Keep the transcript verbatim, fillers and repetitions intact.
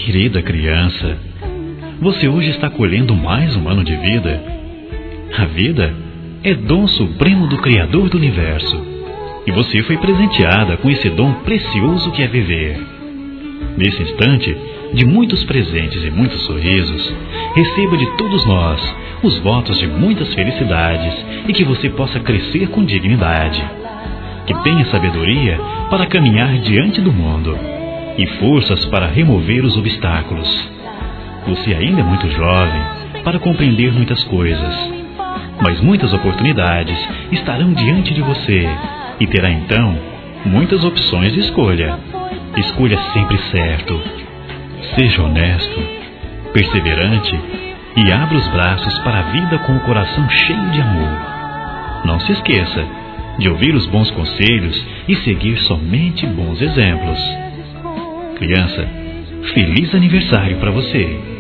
Querida criança, você hoje está colhendo mais um ano de vida. A vida é dom supremo do Criador do Universo. E você foi presenteada com esse dom precioso que é viver. Nesse instante, de muitos presentes e muitos sorrisos, receba de todos nós os votos de muitas felicidades e que você possa crescer com dignidade. Que tenha sabedoria para caminhar diante do mundo e forças para remover os obstáculos. Você ainda é muito jovem para compreender muitas coisas, mas muitas oportunidades estarão diante de você e terá então muitas opções de escolha. Escolha sempre certo. Seja honesto, perseverante e abra os braços para a vida com o coração cheio de amor. Não se esqueça de ouvir os bons conselhos e seguir somente bons exemplos. Criança, feliz aniversário para você!